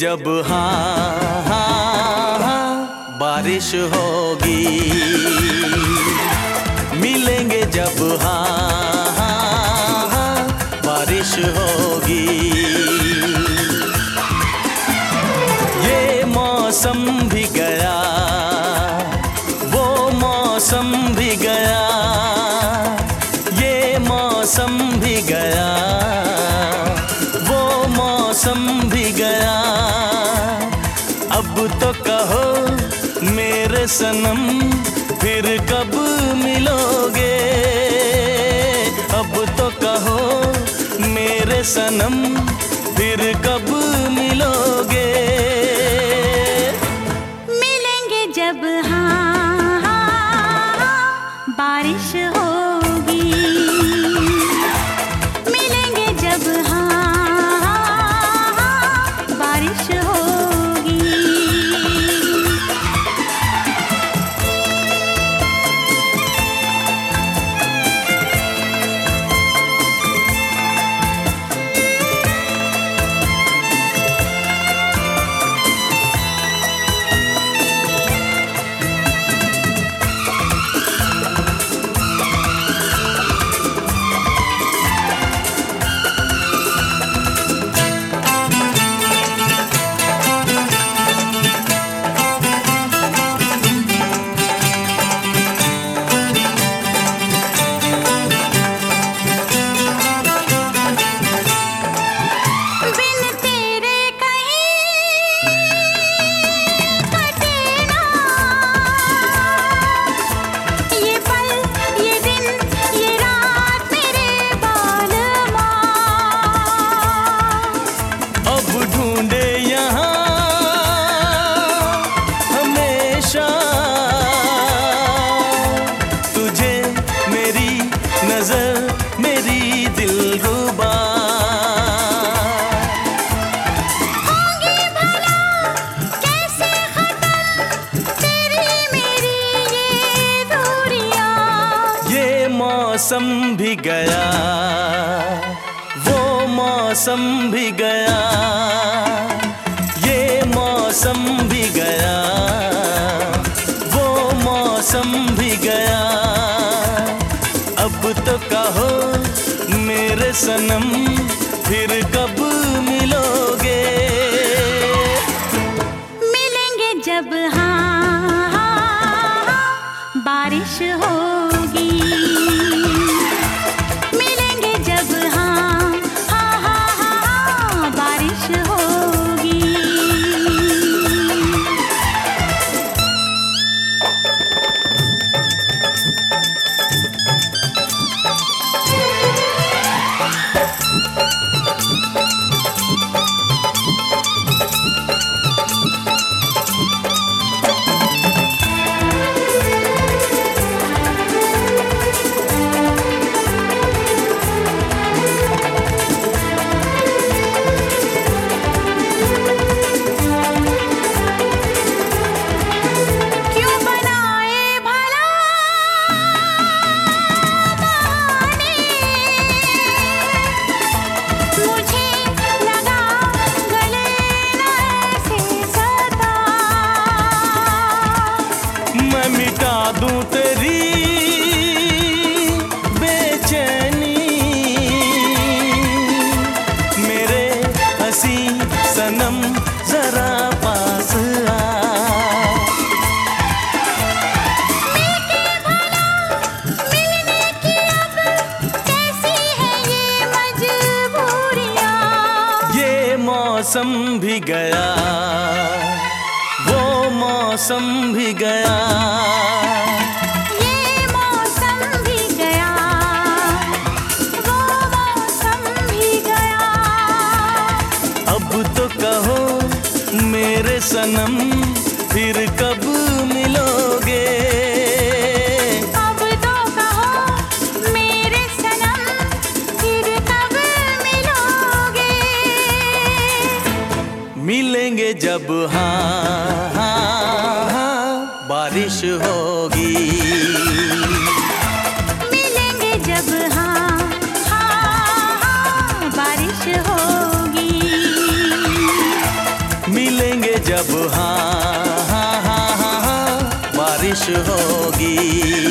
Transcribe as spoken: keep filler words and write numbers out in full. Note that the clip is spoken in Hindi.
जब हाँ हाँ हाँ बारिश होगी, मिलेंगे जब हाँ हाँ हाँ बारिश होगी। ये मौसम भी गया, वो मौसम भी गया, ये मौसम भी गया, वो मौसम भी गया। अब तो कहो मेरे सनम फिर कब मिलोगे, अब तो कहो मेरे सनम फिर कब मिलोगे। मिलेंगे जब हाँ हाँ हाँ बारिश होगी, मिलेंगे जब हाँ हाँ हाँ बारिश होगी। मेरी दिलरुबा होंगी भला कैसे खत्म तेरी मेरी ये दूरियां। ये मौसम भी गया, वो मौसम भी गया, ये मौसम भी गया, वो मौसम भी गया। अब तो कहो मेरे सनम फिर कब मिलोगे। मिलेंगे जब हाँ हाँ हाँ बारिश होगी, मिलेंगे जब हाँ हाँ हाँ हाँ बारिश होगी। मिटा दूं तेरी बेचैनी, मेरे हंसी सनम जरा पास आ। मिलके भला मिलने की अब कैसी है ये मजबूरियां। ये मौसम भी गया, वो मौसम भी गया, ये मौसम भी गया, वो मौसम भी गया। अब तो कहो मेरे सनम फिर कब मिलोगे। अब तो कहो मेरे सनम फिर कब मिलोगे। मिलेंगे जब हाँ हाँ हाँ बारिश होगी, मिलेंगे जब हाँ हाँ हाँ बारिश होगी। जब हाँ हाँ हाँ हाँ हाँ बारिश होगी।